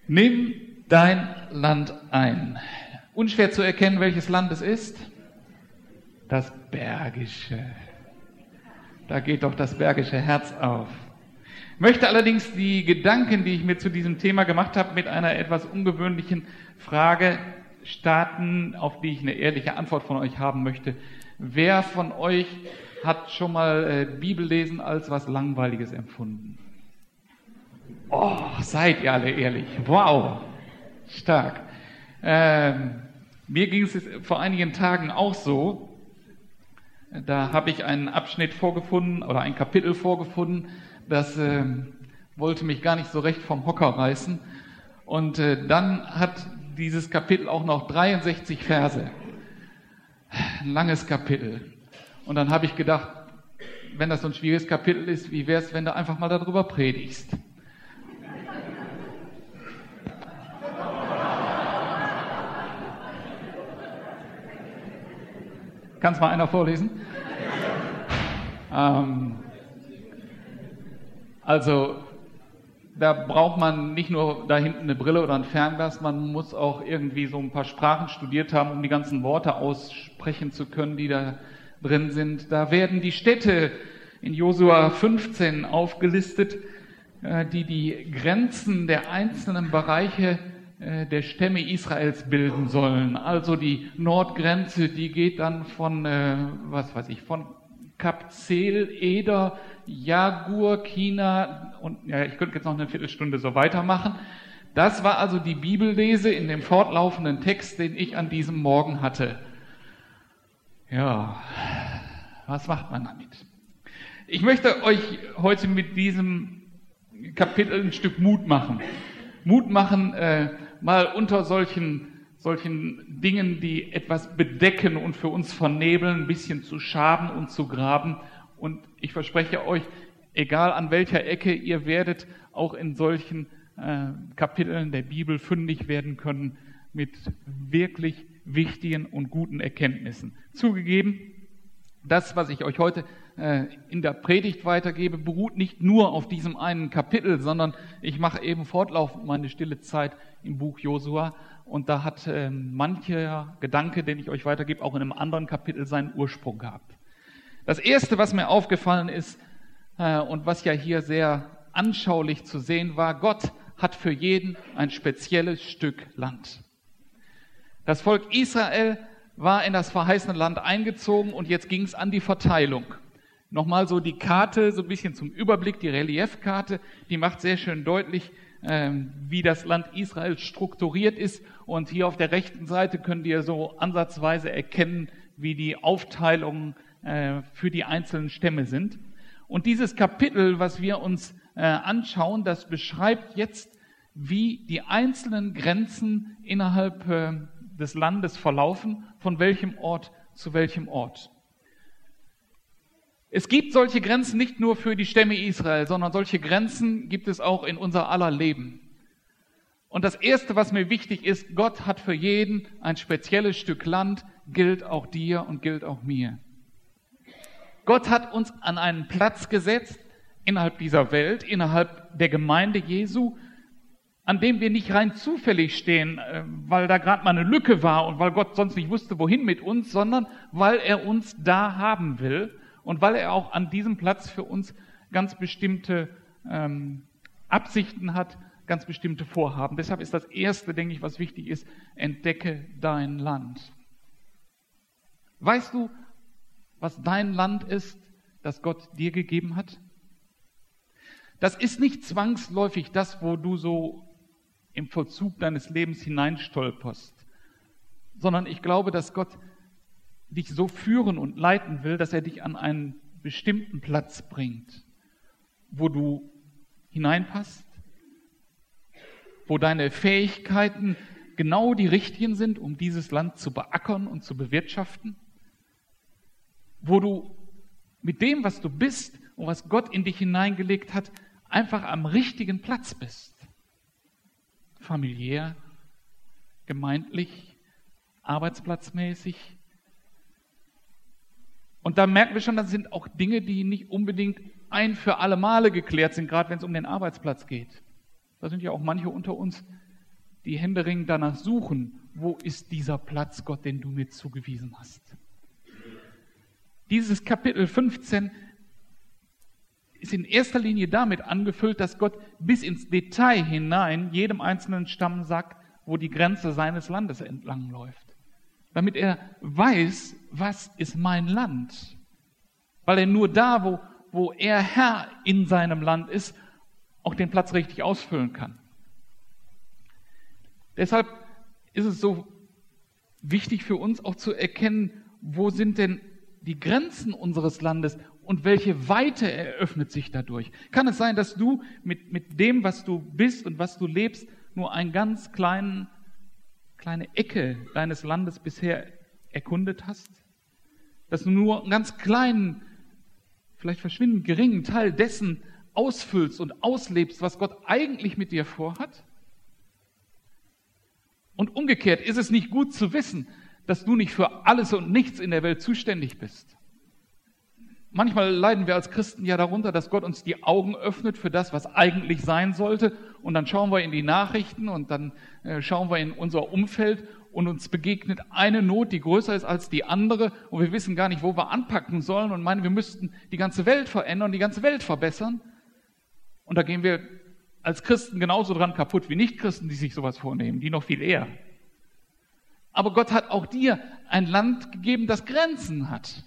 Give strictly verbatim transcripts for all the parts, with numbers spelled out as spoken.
Nimm dein Land ein. Unschwer zu erkennen, welches Land es ist? Das Bergische. Da geht doch das bergische Herz auf. Ich möchte allerdings die Gedanken, die ich mir zu diesem Thema gemacht habe, mit einer etwas ungewöhnlichen Frage starten, auf die ich eine ehrliche Antwort von euch haben möchte. Wer von euch hat schon mal äh, Bibellesen als was Langweiliges empfunden? Oh, seid ihr alle ehrlich. Wow, stark. Ähm, mir ging es vor einigen Tagen auch so. Da habe ich einen Abschnitt vorgefunden oder ein Kapitel vorgefunden, das äh, wollte mich gar nicht so recht vom Hocker reißen. Und äh, dann hat dieses Kapitel auch noch dreiundsechzig Verse. Ein langes Kapitel. Und dann habe ich gedacht, wenn das so ein schwieriges Kapitel ist, wie wäre es, wenn du einfach mal darüber predigst? Kann es mal einer vorlesen? Ähm, also, da braucht man nicht nur da hinten eine Brille oder ein Fernglas, man muss auch irgendwie so ein paar Sprachen studiert haben, um die ganzen Worte aussprechen zu können, die da drin sind. Da werden die Städte in Josua fünfzehn aufgelistet, die die Grenzen der einzelnen Bereiche der Stämme Israels bilden sollen. Also die Nordgrenze, die geht dann von, äh, was weiß ich, von Kabzeel, Eder, Jagur, China und ja, ich könnte jetzt noch eine Viertelstunde so weitermachen. Das war also die Bibellese in dem fortlaufenden Text, den ich an diesem Morgen hatte. Ja, was macht man damit? Ich möchte euch heute mit diesem Kapitel ein Stück Mut machen. Mut machen, äh, mal unter solchen, solchen Dingen, die etwas bedecken und für uns vernebeln, ein bisschen zu schaben und zu graben. Und ich verspreche euch, egal an welcher Ecke, ihr werdet auch in solchen äh, Kapiteln der Bibel fündig werden können mit wirklich wichtigen und guten Erkenntnissen. Zugegeben, das, was ich euch heute äh, in der Predigt weitergebe, beruht nicht nur auf diesem einen Kapitel, sondern ich mache eben fortlaufend meine stille Zeit im Buch Josua und da hat äh, mancher Gedanke, den ich euch weitergebe, auch in einem anderen Kapitel seinen Ursprung gehabt. Das Erste, was mir aufgefallen ist äh, und was ja hier sehr anschaulich zu sehen war, Gott hat für jeden ein spezielles Stück Land. Das Volk Israel war in das verheißene Land eingezogen und jetzt ging es an die Verteilung. Nochmal so die Karte, so ein bisschen zum Überblick, die Reliefkarte, die macht sehr schön deutlich, ähm, wie das Land Israel strukturiert ist. Und hier auf der rechten Seite könnt ihr so ansatzweise erkennen, wie die Aufteilungen äh, für die einzelnen Stämme sind. Und dieses Kapitel, was wir uns äh, anschauen, das beschreibt jetzt, wie die einzelnen Grenzen innerhalb äh, des Landes verlaufen, von welchem Ort zu welchem Ort. Es gibt solche Grenzen nicht nur für die Stämme Israel, sondern solche Grenzen gibt es auch in unser aller Leben. Und das Erste, was mir wichtig ist, Gott hat für jeden ein spezielles Stück Land, gilt auch dir und gilt auch mir. Gott hat uns an einen Platz gesetzt innerhalb dieser Welt, innerhalb der Gemeinde Jesu, an dem wir nicht rein zufällig stehen, weil da gerade mal eine Lücke war und weil Gott sonst nicht wusste, wohin mit uns, sondern weil er uns da haben will und weil er auch an diesem Platz für uns ganz bestimmte ähm, Absichten hat, ganz bestimmte Vorhaben. Deshalb ist das Erste, denke ich, was wichtig ist, entdecke dein Land. Weißt du, was dein Land ist, das Gott dir gegeben hat? Das ist nicht zwangsläufig das, wo du so im Vollzug deines Lebens hineinstolperst, sondern ich glaube, dass Gott dich so führen und leiten will, dass er dich an einen bestimmten Platz bringt, wo du hineinpasst, wo deine Fähigkeiten genau die richtigen sind, um dieses Land zu beackern und zu bewirtschaften, wo du mit dem, was du bist und was Gott in dich hineingelegt hat, einfach am richtigen Platz bist. Familiär, gemeindlich, arbeitsplatzmäßig. Und da merken wir schon, das sind auch Dinge, die nicht unbedingt ein für alle Male geklärt sind, gerade wenn es um den Arbeitsplatz geht. Da sind ja auch manche unter uns, die händeringend danach suchen, wo ist dieser Platz, Gott, den du mir zugewiesen hast. Dieses Kapitel fünfzehn ist in erster Linie damit angefüllt, dass Gott bis ins Detail hinein jedem einzelnen Stamm sagt, wo die Grenze seines Landes entlang läuft. Damit er weiß, was ist mein Land. Weil er nur da, wo, wo er Herr in seinem Land ist, auch den Platz richtig ausfüllen kann. Deshalb ist es so wichtig für uns auch zu erkennen, wo sind denn die Grenzen unseres Landes und welche Weite eröffnet sich dadurch. Kann es sein, dass du mit, mit dem, was du bist und was du lebst, nur eine ganz kleinen, kleine Ecke deines Landes bisher erkundet hast? Dass du nur einen ganz kleinen, vielleicht verschwindend geringen Teil dessen ausfüllst und auslebst, was Gott eigentlich mit dir vorhat? Und umgekehrt ist es nicht gut zu wissen, dass du nicht für alles und nichts in der Welt zuständig bist. Manchmal leiden wir als Christen ja darunter, dass Gott uns die Augen öffnet für das, was eigentlich sein sollte. Und dann schauen wir in die Nachrichten und dann äh, schauen wir in unser Umfeld und uns begegnet eine Not, die größer ist als die andere. Und wir wissen gar nicht, wo wir anpacken sollen und meinen, wir müssten die ganze Welt verändern, die ganze Welt verbessern. Und da gehen wir als Christen genauso dran kaputt wie Nichtchristen, die sich sowas vornehmen, die noch viel eher. Aber Gott hat auch dir ein Land gegeben, das Grenzen hat.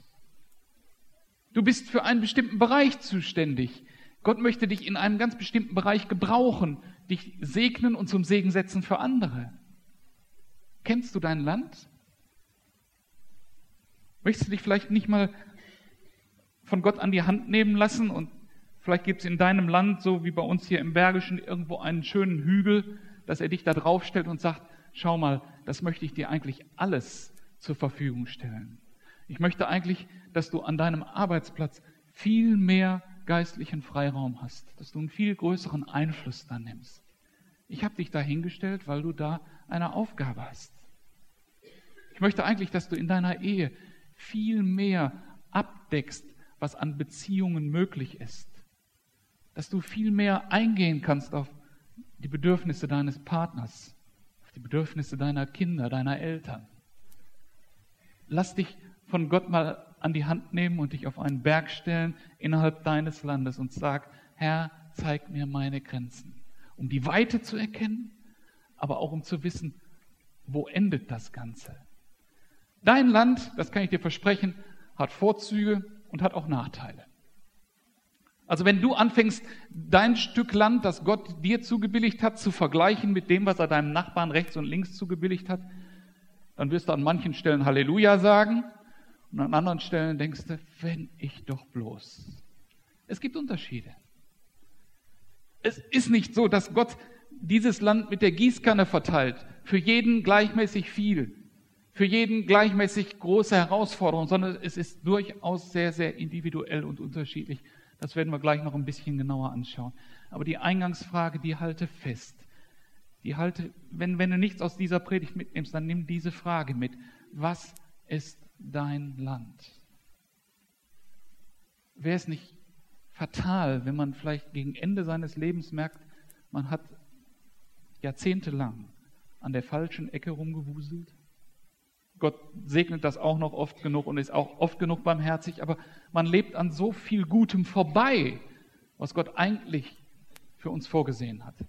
Du bist für einen bestimmten Bereich zuständig. Gott möchte dich in einem ganz bestimmten Bereich gebrauchen, dich segnen und zum Segen setzen für andere. Kennst du dein Land? Möchtest du dich vielleicht nicht mal von Gott an die Hand nehmen lassen und vielleicht gibt es in deinem Land, so wie bei uns hier im Bergischen, irgendwo einen schönen Hügel, dass er dich da draufstellt und sagt, schau mal, das möchte ich dir eigentlich alles zur Verfügung stellen. Ich möchte eigentlich, dass du an deinem Arbeitsplatz viel mehr geistlichen Freiraum hast, dass du einen viel größeren Einfluss da nimmst. Ich habe dich da hingestellt, weil du da eine Aufgabe hast. Ich möchte eigentlich, dass du in deiner Ehe viel mehr abdeckst, was an Beziehungen möglich ist. Dass du viel mehr eingehen kannst auf die Bedürfnisse deines Partners, auf die Bedürfnisse deiner Kinder, deiner Eltern. Lass dich von Gott mal an die Hand nehmen und dich auf einen Berg stellen innerhalb deines Landes und sag, Herr, zeig mir meine Grenzen. Um die Weite zu erkennen, aber auch um zu wissen, wo endet das Ganze. Dein Land, das kann ich dir versprechen, hat Vorzüge und hat auch Nachteile. Also wenn du anfängst, dein Stück Land, das Gott dir zugebilligt hat, zu vergleichen mit dem, was er deinem Nachbarn rechts und links zugebilligt hat, dann wirst du an manchen Stellen Halleluja sagen und an anderen Stellen denkst du, wenn ich doch bloß. Es gibt Unterschiede. Es ist nicht so, dass Gott dieses Land mit der Gießkanne verteilt, für jeden gleichmäßig viel, für jeden gleichmäßig große Herausforderungen, sondern es ist durchaus sehr, sehr individuell und unterschiedlich. Das werden wir gleich noch ein bisschen genauer anschauen. Aber die Eingangsfrage, die halte fest. Die halte, wenn, wenn du nichts aus dieser Predigt mitnimmst, dann nimm diese Frage mit. Was ist dein Land? Wäre es nicht fatal, wenn man vielleicht gegen Ende seines Lebens merkt, man hat jahrzehntelang an der falschen Ecke rumgewuselt? Gott segnet das auch noch oft genug und ist auch oft genug barmherzig, aber man lebt an so viel Gutem vorbei, was Gott eigentlich für uns vorgesehen hat.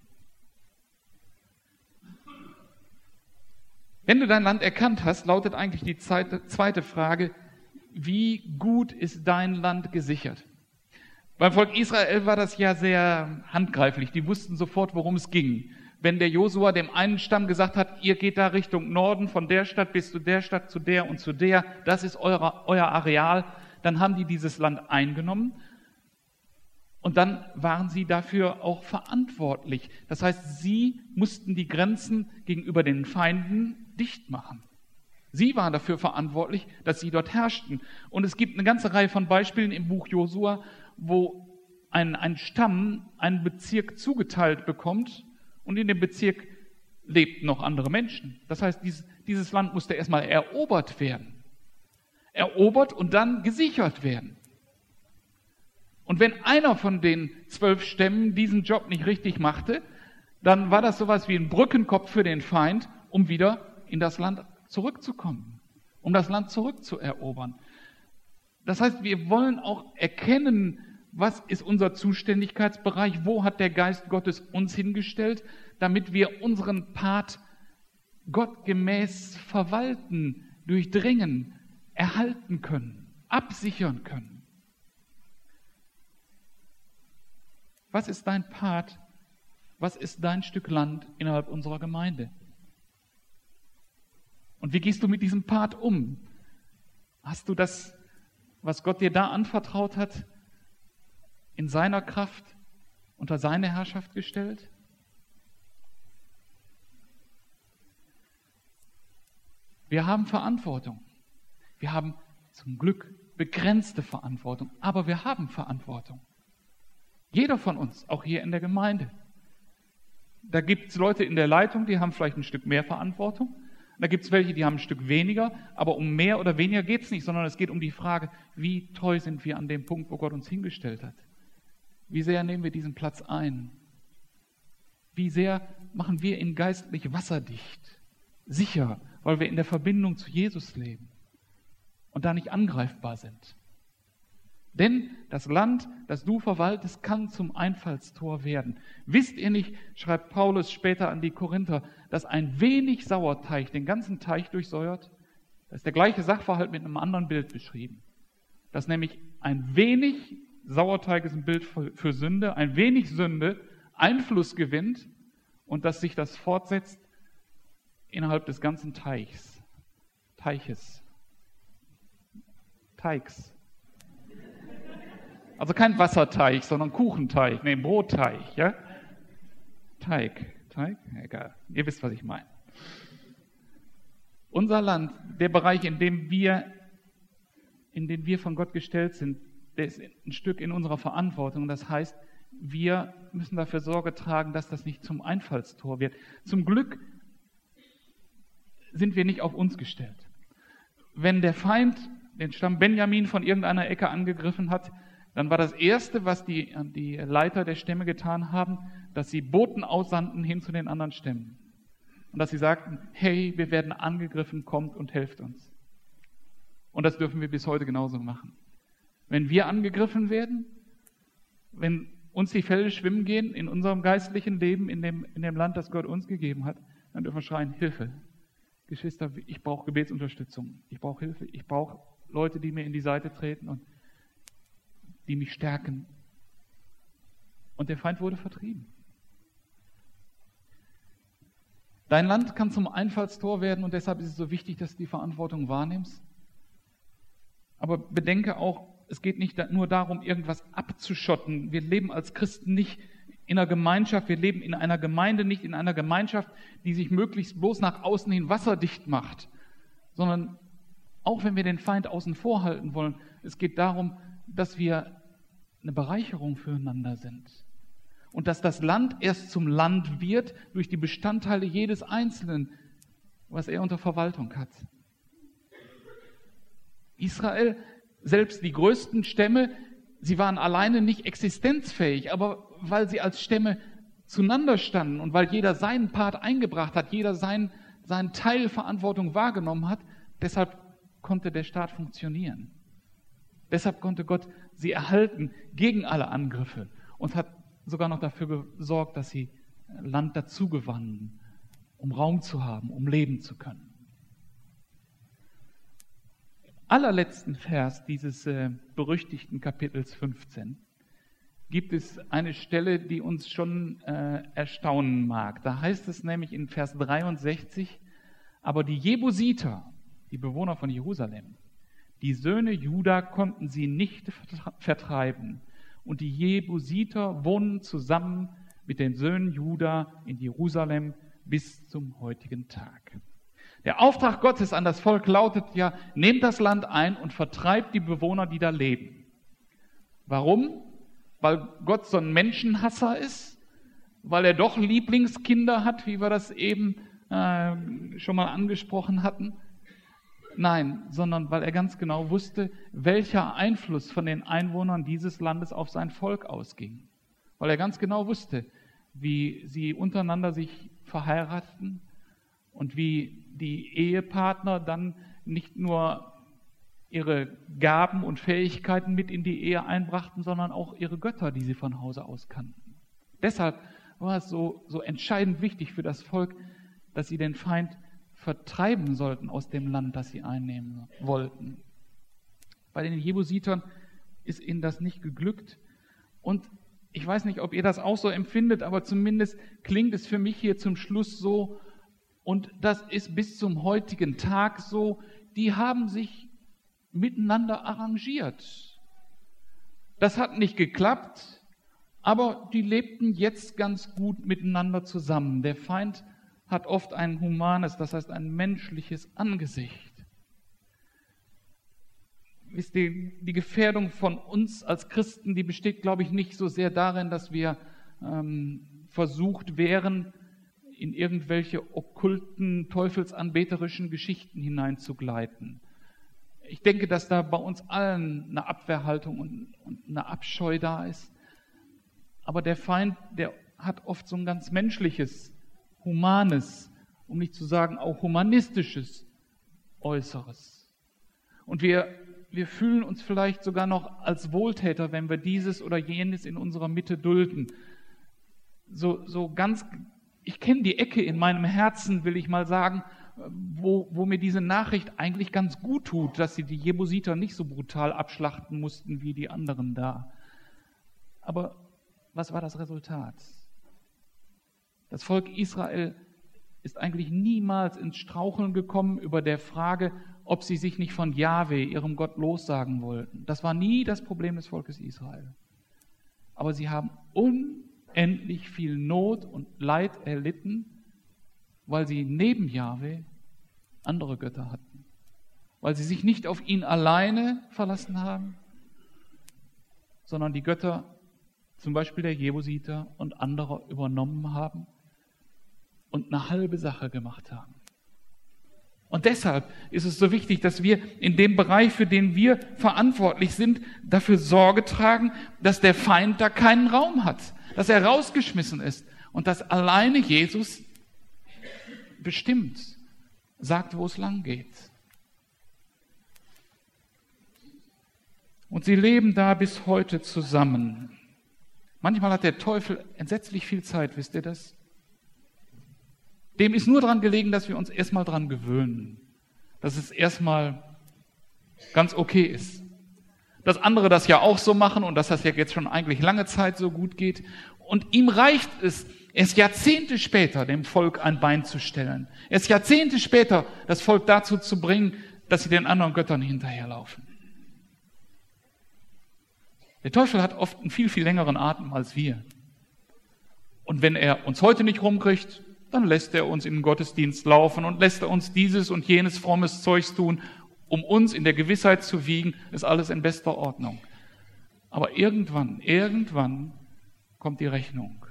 Wenn du dein Land erkannt hast, lautet eigentlich die zweite Frage, wie gut ist dein Land gesichert? Beim Volk Israel war das ja sehr handgreiflich, die wussten sofort, worum es ging. Wenn der Josua dem einen Stamm gesagt hat, ihr geht da Richtung Norden, von der Stadt bis zu der Stadt, zu der und zu der, das ist euer, euer Areal, dann haben die dieses Land eingenommen und dann waren sie dafür auch verantwortlich. Das heißt, sie mussten die Grenzen gegenüber den Feinden dicht machen. Sie waren dafür verantwortlich, dass sie dort herrschten. Und es gibt eine ganze Reihe von Beispielen im Buch Josua, wo ein, ein Stamm einen Bezirk zugeteilt bekommt, und in dem Bezirk lebten noch andere Menschen. Das heißt, dieses, dieses Land musste erstmal erobert werden. Erobert und dann gesichert werden. Und wenn einer von den zwölf Stämmen diesen Job nicht richtig machte, dann war das sowas wie ein Brückenkopf für den Feind, um wieder in das Land zurückzukommen, um das Land zurückzuerobern. Das heißt, wir wollen auch erkennen, was ist unser Zuständigkeitsbereich, wo hat der Geist Gottes uns hingestellt, damit wir unseren Part gottgemäß verwalten, durchdringen, erhalten können, absichern können. Was ist dein Part? Was ist dein Stück Land innerhalb unserer Gemeinde? Und wie gehst du mit diesem Part um? Hast du das, was Gott dir da anvertraut hat, in seiner Kraft unter seine Herrschaft gestellt? Wir haben Verantwortung. Wir haben zum Glück begrenzte Verantwortung, aber wir haben Verantwortung. Jeder von uns, auch hier in der Gemeinde. Da gibt es Leute in der Leitung, die haben vielleicht ein Stück mehr Verantwortung. Da gibt es welche, die haben ein Stück weniger, aber um mehr oder weniger geht es nicht, sondern es geht um die Frage, wie treu sind wir an dem Punkt, wo Gott uns hingestellt hat? Wie sehr nehmen wir diesen Platz ein? Wie sehr machen wir ihn geistlich wasserdicht, sicher, weil wir in der Verbindung zu Jesus leben und da nicht angreifbar sind? Denn das Land, das du verwaltest, kann zum Einfallstor werden. Wisst ihr nicht, schreibt Paulus später an die Korinther, dass ein wenig Sauerteig den ganzen Teich durchsäuert? Das ist der gleiche Sachverhalt mit einem anderen Bild beschrieben. Dass nämlich ein wenig Sauerteig ist ein Bild für, für Sünde, ein wenig Sünde Einfluss gewinnt und dass sich das fortsetzt innerhalb des ganzen Teichs. Teiches. Teigs. Also kein Wasserteich, sondern Kuchenteig, nee, Brotteig, ja? Teig, Teig, egal. Ihr wisst, was ich meine. Unser Land, der Bereich, in dem wir, in dem wir von Gott gestellt sind, der ist ein Stück in unserer Verantwortung. Das heißt, wir müssen dafür Sorge tragen, dass das nicht zum Einfallstor wird. Zum Glück sind wir nicht auf uns gestellt. Wenn der Feind den Stamm Benjamin von irgendeiner Ecke angegriffen hat, dann war das Erste, was die, die Leiter der Stämme getan haben, dass sie Boten aussandten hin zu den anderen Stämmen. Und dass sie sagten, hey, wir werden angegriffen, kommt und helft uns. Und das dürfen wir bis heute genauso machen. Wenn wir angegriffen werden, wenn uns die Fälle schwimmen gehen in unserem geistlichen Leben, in dem, in dem Land, das Gott uns gegeben hat, dann dürfen wir schreien, Hilfe. Geschwister, ich brauche Gebetsunterstützung. Ich brauche Hilfe. Ich brauche Leute, die mir in die Seite treten und die mich stärken. Und der Feind wurde vertrieben. Dein Land kann zum Einfallstor werden und deshalb ist es so wichtig, dass du die Verantwortung wahrnimmst. Aber bedenke auch, es geht nicht nur darum, irgendwas abzuschotten. Wir leben als Christen nicht in einer Gemeinschaft, wir leben in einer Gemeinde, nicht in einer Gemeinschaft, die sich möglichst bloß nach außen hin wasserdicht macht, sondern auch wenn wir den Feind außen vor halten wollen, es geht darum, dass wir eine Bereicherung füreinander sind. Und dass das Land erst zum Land wird durch die Bestandteile jedes Einzelnen, was er unter Verwaltung hat. Israel, selbst die größten Stämme, sie waren alleine nicht existenzfähig, aber weil sie als Stämme zueinander standen und weil jeder seinen Part eingebracht hat, jeder seinen, seinen Teil Verantwortung wahrgenommen hat, deshalb konnte der Staat funktionieren. Deshalb konnte Gott sie erhalten gegen alle Angriffe und hat sogar noch dafür gesorgt, dass sie Land dazugewannen, um Raum zu haben, um leben zu können. Im allerletzten Vers dieses äh, berüchtigten Kapitels fünfzehn gibt es eine Stelle, die uns schon äh, erstaunen mag. Da heißt es nämlich in Vers dreiundsechzig, aber die Jebusiter, die Bewohner von Jerusalem, die Söhne Juda konnten sie nicht vertreiben. Und die Jebusiter wohnen zusammen mit den Söhnen Juda in Jerusalem bis zum heutigen Tag. Der Auftrag Gottes an das Volk lautet ja, nehmt das Land ein und vertreibt die Bewohner, die da leben. Warum? Weil Gott so ein Menschenhasser ist? Weil er doch Lieblingskinder hat, wie wir das eben äh, schon mal angesprochen hatten? Nein, sondern weil er ganz genau wusste, welcher Einfluss von den Einwohnern dieses Landes auf sein Volk ausging. Weil er ganz genau wusste, wie sie untereinander sich verheiraten und wie die Ehepartner dann nicht nur ihre Gaben und Fähigkeiten mit in die Ehe einbrachten, sondern auch ihre Götter, die sie von Hause aus kannten. Deshalb war es so, so entscheidend wichtig für das Volk, dass sie den Feind vertreiben sollten aus dem Land, das sie einnehmen wollten. Bei den Jebusitern ist ihnen das nicht geglückt. Und ich weiß nicht, ob ihr das auch so empfindet, aber zumindest klingt es für mich hier zum Schluss so, und das ist bis zum heutigen Tag so, die haben sich miteinander arrangiert. Das hat nicht geklappt, aber die lebten jetzt ganz gut miteinander zusammen. Der Feind hat oft ein humanes, das heißt ein menschliches Angesicht. Wisst ihr, die Gefährdung von uns als Christen, die besteht, glaube ich, nicht so sehr darin, dass wir ähm, versucht wären, in irgendwelche okkulten, teufelsanbeterischen Geschichten hineinzugleiten. Ich denke, dass da bei uns allen eine Abwehrhaltung und, und eine Abscheu da ist. Aber der Feind, der hat oft so ein ganz menschliches, humanes, um nicht zu sagen auch humanistisches Äußeres. Und wir, wir fühlen uns vielleicht sogar noch als Wohltäter, wenn wir dieses oder jenes in unserer Mitte dulden. So, so ganz, ich kenne die Ecke in meinem Herzen, will ich mal sagen, wo, wo mir diese Nachricht eigentlich ganz gut tut, dass sie die Jebusiter nicht so brutal abschlachten mussten wie die anderen da. Aber was war das Resultat? Das Volk Israel ist eigentlich niemals ins Straucheln gekommen über der Frage, ob sie sich nicht von Jahwe, ihrem Gott, lossagen wollten. Das war nie das Problem des Volkes Israel. Aber sie haben unendlich viel Not und Leid erlitten, weil sie neben Jahwe andere Götter hatten. Weil sie sich nicht auf ihn alleine verlassen haben, sondern die Götter, zum Beispiel der Jebusiter und anderer, übernommen haben und eine halbe Sache gemacht haben. Und deshalb ist es so wichtig, dass wir in dem Bereich, für den wir verantwortlich sind, dafür Sorge tragen, dass der Feind da keinen Raum hat, dass er rausgeschmissen ist und dass alleine Jesus bestimmt sagt, wo es lang geht. Und sie leben da bis heute zusammen. Manchmal hat der Teufel entsetzlich viel Zeit, wisst ihr das? Dem ist nur daran gelegen, dass wir uns erstmal dran gewöhnen. Dass es erstmal ganz okay ist. Dass andere das ja auch so machen und dass das ja jetzt schon eigentlich lange Zeit so gut geht. Und ihm reicht es, erst Jahrzehnte später dem Volk ein Bein zu stellen. Erst Jahrzehnte später das Volk dazu zu bringen, dass sie den anderen Göttern hinterherlaufen. Der Teufel hat oft einen viel, viel längeren Atem als wir. Und wenn er uns heute nicht rumkriegt, dann lässt er uns in den Gottesdienst laufen und lässt er uns dieses und jenes frommes Zeugs tun, um uns in der Gewissheit zu wiegen, ist alles in bester Ordnung. Aber irgendwann, irgendwann kommt die Rechnung.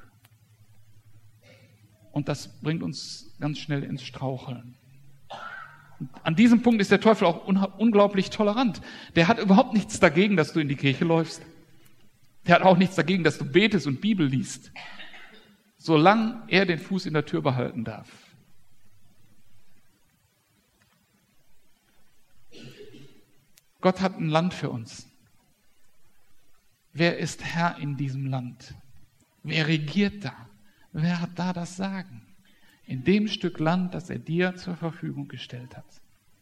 Und das bringt uns ganz schnell ins Straucheln. Und an diesem Punkt ist der Teufel auch un- unglaublich tolerant. Der hat überhaupt nichts dagegen, dass du in die Kirche läufst. Der hat auch nichts dagegen, dass du betest und Bibel liest. Solange er den Fuß in der Tür behalten darf. Gott hat ein Land für uns. Wer ist Herr in diesem Land? Wer regiert da? Wer hat da das Sagen? In dem Stück Land, das er dir zur Verfügung gestellt hat.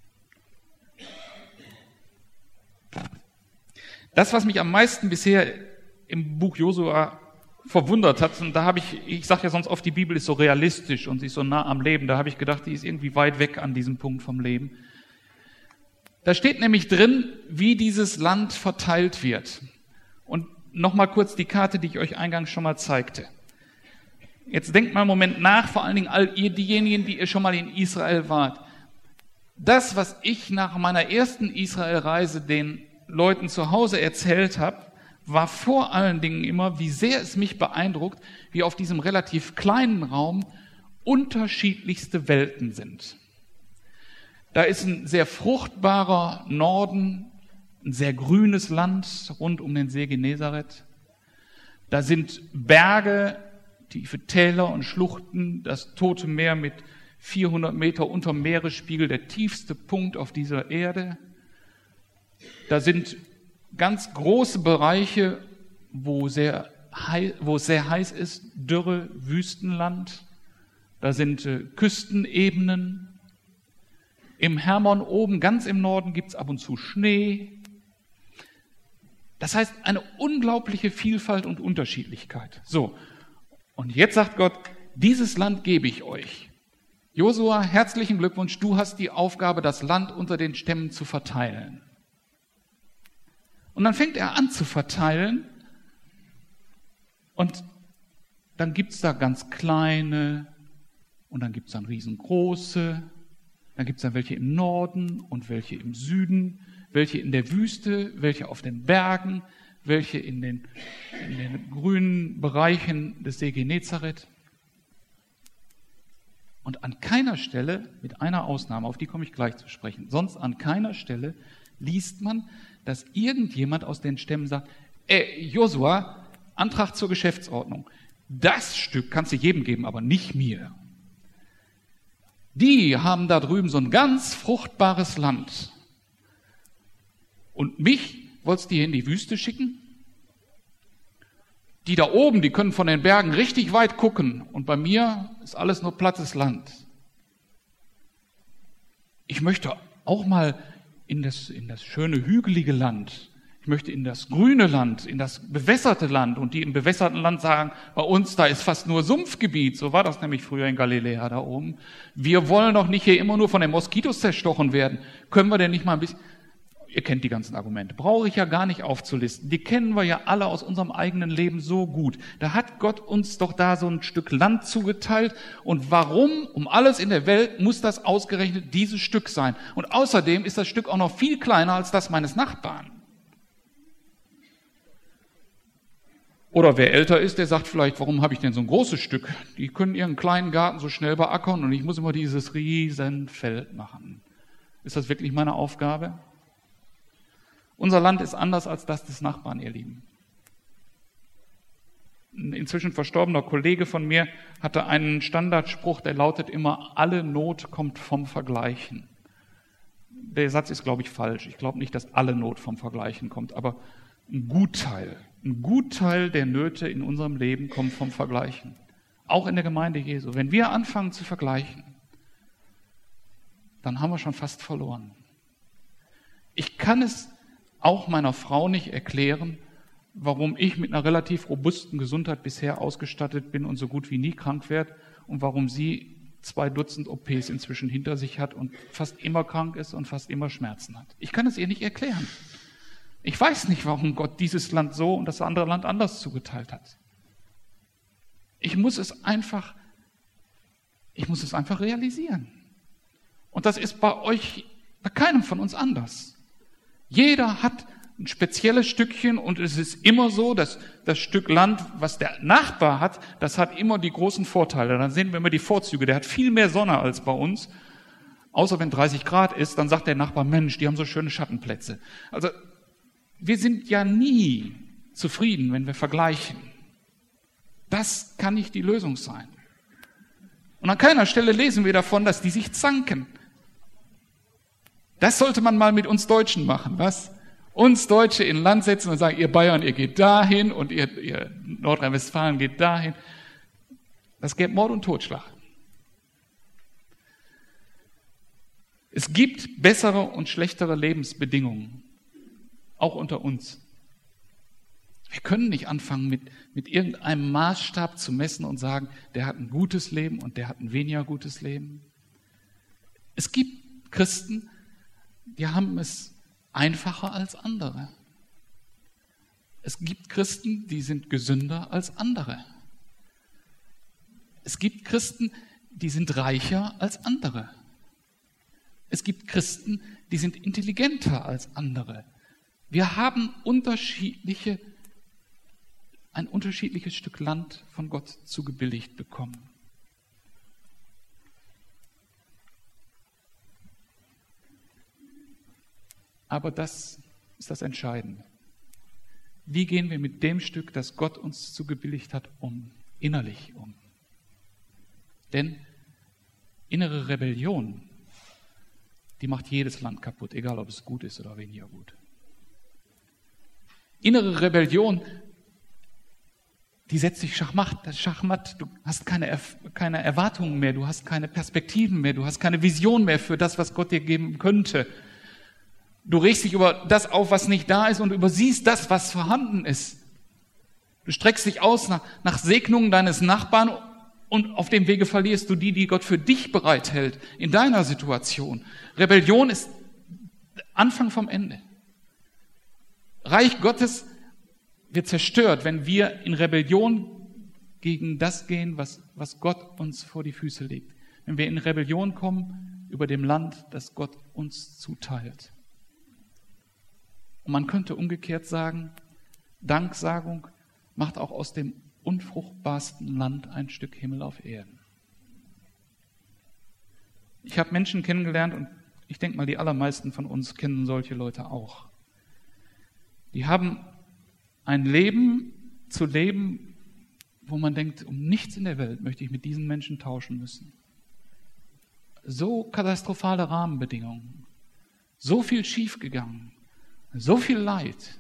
Das, was mich am meisten bisher im Buch Josua verwundert hat, und da habe ich, ich sage ja sonst oft, die Bibel ist so realistisch und sie ist so nah am Leben, da habe ich gedacht, die ist irgendwie weit weg an diesem Punkt vom Leben. Da steht nämlich drin, wie dieses Land verteilt wird. Und nochmal kurz die Karte, die ich euch eingangs schon mal zeigte. Jetzt denkt mal einen Moment nach, vor allen Dingen all ihr diejenigen, die ihr schon mal in Israel wart. Das, was ich nach meiner ersten Israelreise den Leuten zu Hause erzählt habe, war vor allen Dingen immer, wie sehr es mich beeindruckt, wie auf diesem relativ kleinen Raum unterschiedlichste Welten sind. Da ist ein sehr fruchtbarer Norden, ein sehr grünes Land rund um den See Genezareth. Da sind Berge, tiefe Täler und Schluchten, das Tote Meer mit vierhundert Meter unter Meeresspiegel, der tiefste Punkt auf dieser Erde. Da sind ganz große Bereiche, wo, sehr heiß, wo es sehr heiß ist, Dürre, Wüstenland. Da sind äh, Küstenebenen. Im Hermon oben, ganz im Norden, gibt es ab und zu Schnee. Das heißt, eine unglaubliche Vielfalt und Unterschiedlichkeit. So, und jetzt sagt Gott, dieses Land gebe ich euch. Josua, herzlichen Glückwunsch, du hast die Aufgabe, das Land unter den Stämmen zu verteilen. Und dann fängt er an zu verteilen und dann gibt es da ganz kleine und dann gibt es dann riesengroße, dann gibt es dann welche im Norden und welche im Süden, welche in der Wüste, welche auf den Bergen, welche in den, in den grünen Bereichen des See Genezareth. Und an keiner Stelle, mit einer Ausnahme, auf die komme ich gleich zu sprechen, sonst an keiner Stelle liest man, dass irgendjemand aus den Stämmen sagt, ey, Josua, Antrag zur Geschäftsordnung. Das Stück kannst du jedem geben, aber nicht mir. Die haben da drüben so ein ganz fruchtbares Land. Und mich wolltest du hier in die Wüste schicken? Die da oben, die können von den Bergen richtig weit gucken. Und bei mir ist alles nur plattes Land. Ich möchte auch mal in das, in das schöne, hügelige Land. Ich möchte in das grüne Land, in das bewässerte Land. Und die im bewässerten Land sagen, bei uns, da ist fast nur Sumpfgebiet. So war das nämlich früher in Galiläa da oben. Wir wollen doch nicht hier immer nur von den Moskitos zerstochen werden. Können wir denn nicht mal ein bisschen... Ihr kennt die ganzen Argumente. Brauche ich ja gar nicht aufzulisten. Die kennen wir ja alle aus unserem eigenen Leben so gut. Da hat Gott uns doch da so ein Stück Land zugeteilt. Und warum, um alles in der Welt, muss das ausgerechnet dieses Stück sein? Und außerdem ist das Stück auch noch viel kleiner als das meines Nachbarn. Oder wer älter ist, der sagt vielleicht, warum habe ich denn so ein großes Stück? Die können ihren kleinen Garten so schnell beackern und ich muss immer dieses riesen Feld machen. Ist das wirklich meine Aufgabe? Unser Land ist anders als das des Nachbarn, ihr Lieben. Ein inzwischen verstorbener Kollege von mir hatte einen Standardspruch, der lautet immer, alle Not kommt vom Vergleichen. Der Satz ist, glaube ich, falsch. Ich glaube nicht, dass alle Not vom Vergleichen kommt, aber ein Gutteil, ein Gutteil der Nöte in unserem Leben kommt vom Vergleichen. Auch in der Gemeinde Jesu. Wenn wir anfangen zu vergleichen, dann haben wir schon fast verloren. Ich kann es auch meiner Frau nicht erklären, warum ich mit einer relativ robusten Gesundheit bisher ausgestattet bin und so gut wie nie krank werde und warum sie zwei Dutzend O Ps inzwischen hinter sich hat und fast immer krank ist und fast immer Schmerzen hat. Ich kann es ihr nicht erklären. Ich weiß nicht, warum Gott dieses Land so und das andere Land anders zugeteilt hat. Ich muss es einfach, ich muss es einfach realisieren. Und das ist bei euch, bei keinem von uns anders. Jeder hat ein spezielles Stückchen und es ist immer so, dass das Stück Land, was der Nachbar hat, das hat immer die großen Vorteile. Dann sehen wir immer die Vorzüge. Der hat viel mehr Sonne als bei uns. Außer wenn dreißig Grad ist, dann sagt der Nachbar, Mensch, die haben so schöne Schattenplätze. Also wir sind ja nie zufrieden, wenn wir vergleichen. Das kann nicht die Lösung sein. Und an keiner Stelle lesen wir davon, dass die sich zanken. Das sollte man mal mit uns Deutschen machen, was? Uns Deutsche in Land setzen und sagen, ihr Bayern, ihr geht dahin und ihr, ihr Nordrhein-Westfalen geht dahin. Das gäbe Mord und Totschlag. Es gibt bessere und schlechtere Lebensbedingungen, auch unter uns. Wir können nicht anfangen, mit, mit irgendeinem Maßstab zu messen und sagen, der hat ein gutes Leben und der hat ein weniger gutes Leben. Es gibt Christen, die haben es einfacher als andere. Es gibt Christen, die sind gesünder als andere. Es gibt Christen, die sind reicher als andere. Es gibt Christen, die sind intelligenter als andere. Wir haben unterschiedliche, ein unterschiedliches Stück Land von Gott zugebilligt bekommen. Aber das ist das Entscheidende. Wie gehen wir mit dem Stück, das Gott uns zugebilligt hat, um? innerlich um. Denn innere Rebellion, die macht jedes Land kaputt, egal ob es gut ist oder weniger gut. Innere Rebellion, die setzt sich schachmatt, schachmatt. Du hast keine, keine Erwartungen mehr, du hast keine Perspektiven mehr, du hast keine Vision mehr für das, was Gott dir geben könnte. Du regst dich über das auf, was nicht da ist und übersiehst das, was vorhanden ist. Du streckst dich aus nach, nach Segnungen deines Nachbarn und auf dem Wege verlierst du die, die Gott für dich bereithält, in deiner Situation. Rebellion ist Anfang vom Ende. Reich Gottes wird zerstört, wenn wir in Rebellion gegen das gehen, was, was Gott uns vor die Füße legt. Wenn wir in Rebellion kommen über dem Land, das Gott uns zuteilt. Und man könnte umgekehrt sagen, Danksagung macht auch aus dem unfruchtbarsten Land ein Stück Himmel auf Erden. Ich habe Menschen kennengelernt und ich denke mal, die allermeisten von uns kennen solche Leute auch. Die haben ein Leben zu leben, wo man denkt, um nichts in der Welt möchte ich mit diesen Menschen tauschen müssen. So katastrophale Rahmenbedingungen, so viel schiefgegangen, so viel Leid.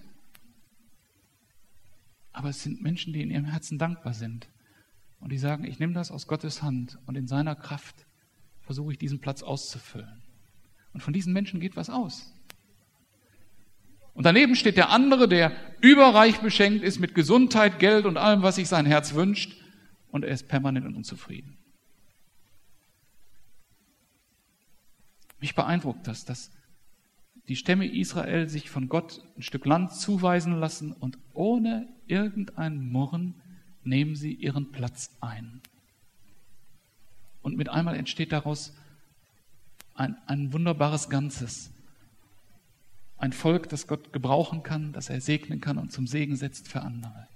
Aber es sind Menschen, die in ihrem Herzen dankbar sind und die sagen, ich nehme das aus Gottes Hand und in seiner Kraft versuche ich diesen Platz auszufüllen. Und von diesen Menschen geht was aus. Und daneben steht der andere, der überreich beschenkt ist mit Gesundheit, Geld und allem, was sich sein Herz wünscht, und er ist permanent unzufrieden. Mich beeindruckt das, dass die Stämme Israel sich von Gott ein Stück Land zuweisen lassen und ohne irgendein Murren nehmen sie ihren Platz ein. Und mit einmal entsteht daraus ein, ein wunderbares Ganzes. Ein Volk, das Gott gebrauchen kann, das er segnen kann und zum Segen setzt für andere.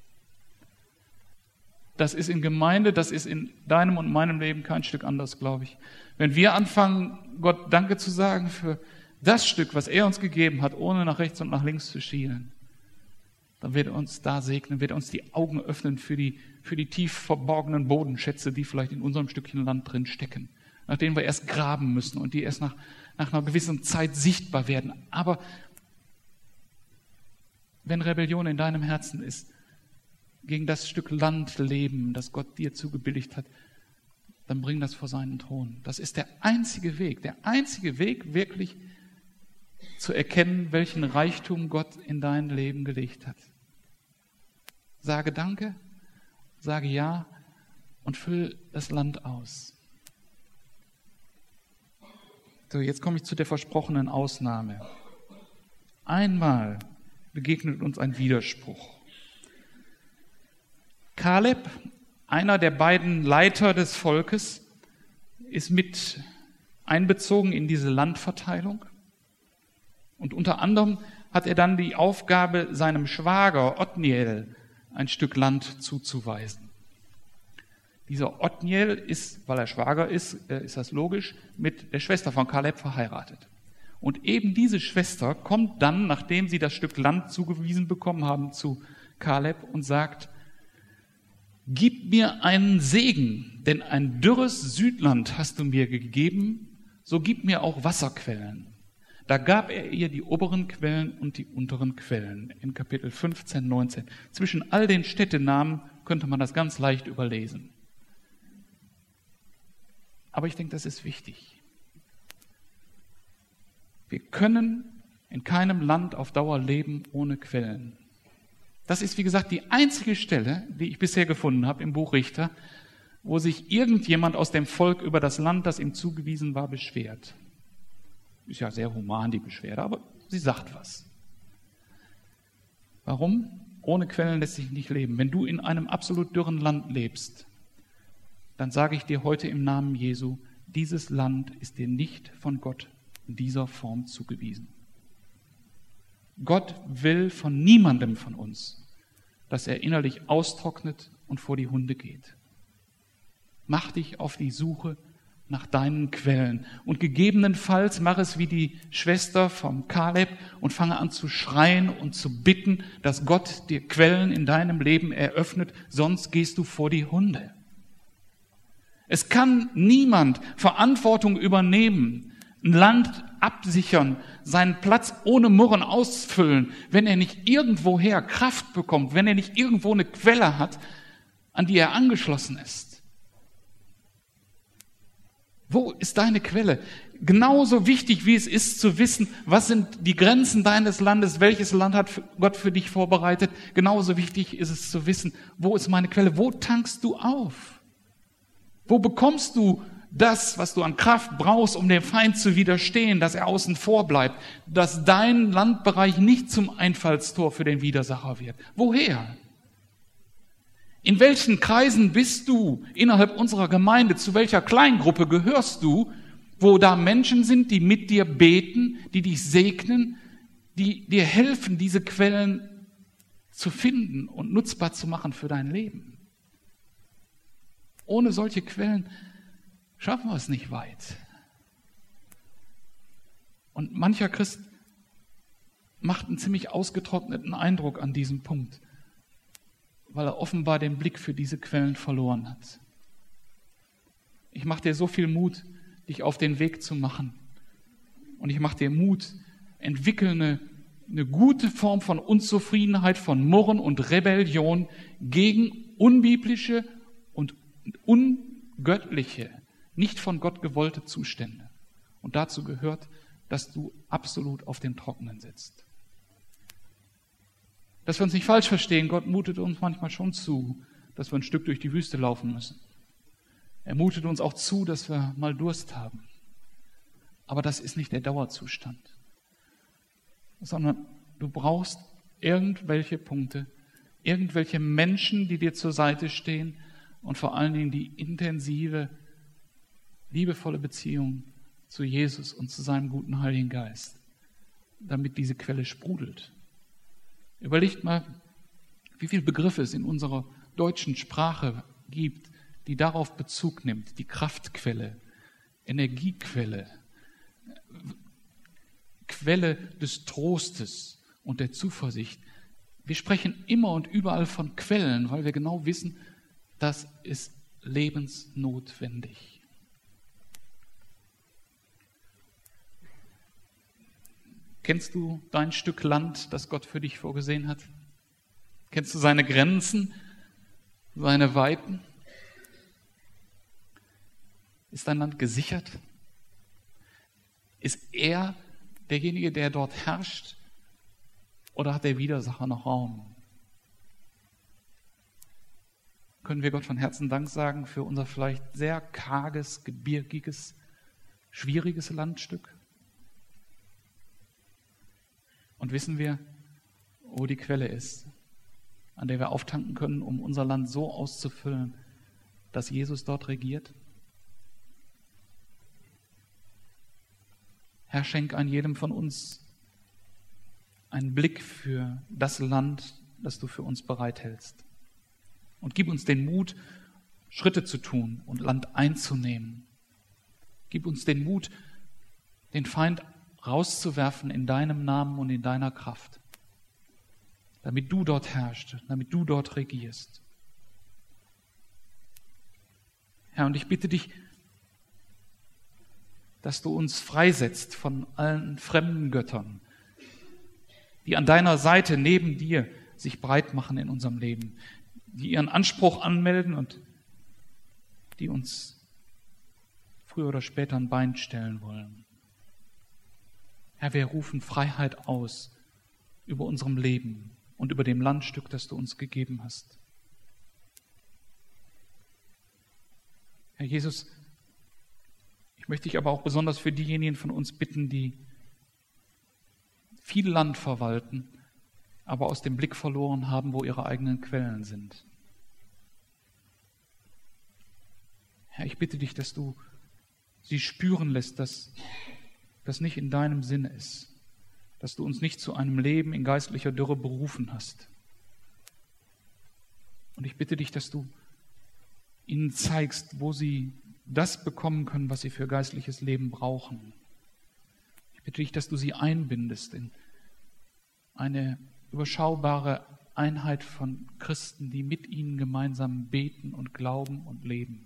Das ist in Gemeinde, das ist in deinem und meinem Leben kein Stück anders, glaube ich. Wenn wir anfangen, Gott Danke zu sagen für das Stück, was er uns gegeben hat, ohne nach rechts und nach links zu schielen, dann wird er uns da segnen, wird er uns die Augen öffnen für die, für die tief verborgenen Bodenschätze, die vielleicht in unserem Stückchen Land drin stecken, nach denen wir erst graben müssen und die erst nach, nach einer gewissen Zeit sichtbar werden. Aber wenn Rebellion in deinem Herzen ist, gegen das Stück Land leben, das Gott dir zugebilligt hat, dann bring das vor seinen Thron. Das ist der einzige Weg, der einzige Weg, wirklich zu erkennen, welchen Reichtum Gott in dein Leben gelegt hat. Sage Danke, sage Ja und füll das Land aus. So, jetzt komme ich zu der versprochenen Ausnahme. Einmal begegnet uns ein Widerspruch. Kaleb, einer der beiden Leiter des Volkes, ist mit einbezogen in diese Landverteilung. Und unter anderem hat er dann die Aufgabe, seinem Schwager Othniel ein Stück Land zuzuweisen. Dieser Othniel ist, weil er Schwager ist, ist das logisch, mit der Schwester von Kaleb verheiratet. Und eben diese Schwester kommt dann, nachdem sie das Stück Land zugewiesen bekommen haben, zu Kaleb und sagt, gib mir einen Segen, denn ein dürres Südland hast du mir gegeben, so gib mir auch Wasserquellen. Da gab er ihr die oberen Quellen und die unteren Quellen in Kapitel fünfzehn, neunzehn. Zwischen all den Städtenamen könnte man das ganz leicht überlesen. Aber ich denke, das ist wichtig. Wir können in keinem Land auf Dauer leben ohne Quellen. Das ist, wie gesagt, die einzige Stelle, die ich bisher gefunden habe im Buch Richter, wo sich irgendjemand aus dem Volk über das Land, das ihm zugewiesen war, beschwert. Ist ja sehr human, die Beschwerde, aber sie sagt was. Warum? Ohne Quellen lässt sich nicht leben. Wenn du in einem absolut dürren Land lebst, dann sage ich dir heute im Namen Jesu, dieses Land ist dir nicht von Gott in dieser Form zugewiesen. Gott will von niemandem von uns, dass er innerlich austrocknet und vor die Hunde geht. Mach dich auf die Suche nach deinen Quellen. Und gegebenenfalls mach es wie die Schwester vom Kaleb und fange an zu schreien und zu bitten, dass Gott dir Quellen in deinem Leben eröffnet, sonst gehst du vor die Hunde. Es kann niemand Verantwortung übernehmen, ein Land absichern, seinen Platz ohne Murren ausfüllen, wenn er nicht irgendwoher Kraft bekommt, wenn er nicht irgendwo eine Quelle hat, an die er angeschlossen ist. Wo ist deine Quelle? Genauso wichtig, wie es ist zu wissen, was sind die Grenzen deines Landes, welches Land hat Gott für dich vorbereitet, genauso wichtig ist es zu wissen, wo ist meine Quelle? Wo tankst du auf? Wo bekommst du das, was du an Kraft brauchst, um dem Feind zu widerstehen, dass er außen vor bleibt, dass dein Landbereich nicht zum Einfallstor für den Widersacher wird? Woher? In welchen Kreisen bist du innerhalb unserer Gemeinde? Zu welcher Kleingruppe gehörst du, wo da Menschen sind, die mit dir beten, die dich segnen, die dir helfen, diese Quellen zu finden und nutzbar zu machen für dein Leben? Ohne solche Quellen schaffen wir es nicht weit. Und mancher Christ macht einen ziemlich ausgetrockneten Eindruck an diesem Punkt, weil er offenbar den Blick für diese Quellen verloren hat. Ich mache dir so viel Mut, dich auf den Weg zu machen. Und ich mache dir Mut, entwickle eine, eine gute Form von Unzufriedenheit, von Murren und Rebellion gegen unbiblische und ungöttliche, nicht von Gott gewollte Zustände. Und dazu gehört, dass du absolut auf dem Trockenen sitzt. Dass wir uns nicht falsch verstehen, Gott mutet uns manchmal schon zu, dass wir ein Stück durch die Wüste laufen müssen. Er mutet uns auch zu, dass wir mal Durst haben. Aber das ist nicht der Dauerzustand. Sondern du brauchst irgendwelche Punkte, irgendwelche Menschen, die dir zur Seite stehen und vor allen Dingen die intensive, liebevolle Beziehung zu Jesus und zu seinem guten Heiligen Geist, damit diese Quelle sprudelt. Überlegt mal, wie viele Begriffe es in unserer deutschen Sprache gibt, die darauf Bezug nimmt. Die Kraftquelle, Energiequelle, Quelle des Trostes und der Zuversicht. Wir sprechen immer und überall von Quellen, weil wir genau wissen, das ist lebensnotwendig. Kennst du dein Stück Land, das Gott für dich vorgesehen hat? Kennst du seine Grenzen, seine Weiten? Ist dein Land gesichert? Ist er derjenige, der dort herrscht? Oder hat der Widersacher noch Raum? Können wir Gott von Herzen Dank sagen für unser vielleicht sehr karges, gebirgiges, schwieriges Landstück? Und wissen wir, wo die Quelle ist, an der wir auftanken können, um unser Land so auszufüllen, dass Jesus dort regiert? Herr, schenk an jedem von uns einen Blick für das Land, das du für uns bereithältst. Und gib uns den Mut, Schritte zu tun und Land einzunehmen. Gib uns den Mut, den Feind rauszuwerfen in deinem Namen und in deiner Kraft, damit du dort herrschst, damit du dort regierst. Herr, und ich bitte dich, dass du uns freisetzt von allen fremden Göttern, die an deiner Seite neben dir sich breit machen in unserem Leben, die ihren Anspruch anmelden und die uns früher oder später ein Bein stellen wollen. Herr, wir rufen Freiheit aus über unserem Leben und über dem Landstück, das du uns gegeben hast. Herr Jesus, ich möchte dich aber auch besonders für diejenigen von uns bitten, die viel Land verwalten, aber aus dem Blick verloren haben, wo ihre eigenen Quellen sind. Herr, ich bitte dich, dass du sie spüren lässt, dass das nicht in deinem Sinne ist, dass du uns nicht zu einem Leben in geistlicher Dürre berufen hast. Und ich bitte dich, dass du ihnen zeigst, wo sie das bekommen können, was sie für geistliches Leben brauchen. Ich bitte dich, dass du sie einbindest in eine überschaubare Einheit von Christen, die mit ihnen gemeinsam beten und glauben und leben.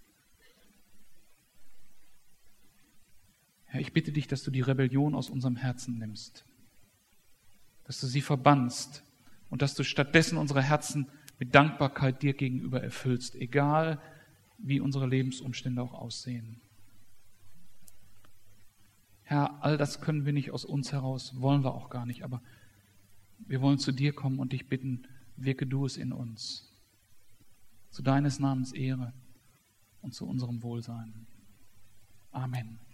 Herr, ich bitte dich, dass du die Rebellion aus unserem Herzen nimmst, dass du sie verbannst und dass du stattdessen unsere Herzen mit Dankbarkeit dir gegenüber erfüllst, egal wie unsere Lebensumstände auch aussehen. Herr, all das können wir nicht aus uns heraus, wollen wir auch gar nicht, aber wir wollen zu dir kommen und dich bitten, wirke du es in uns, zu deines Namens Ehre und zu unserem Wohlsein. Amen.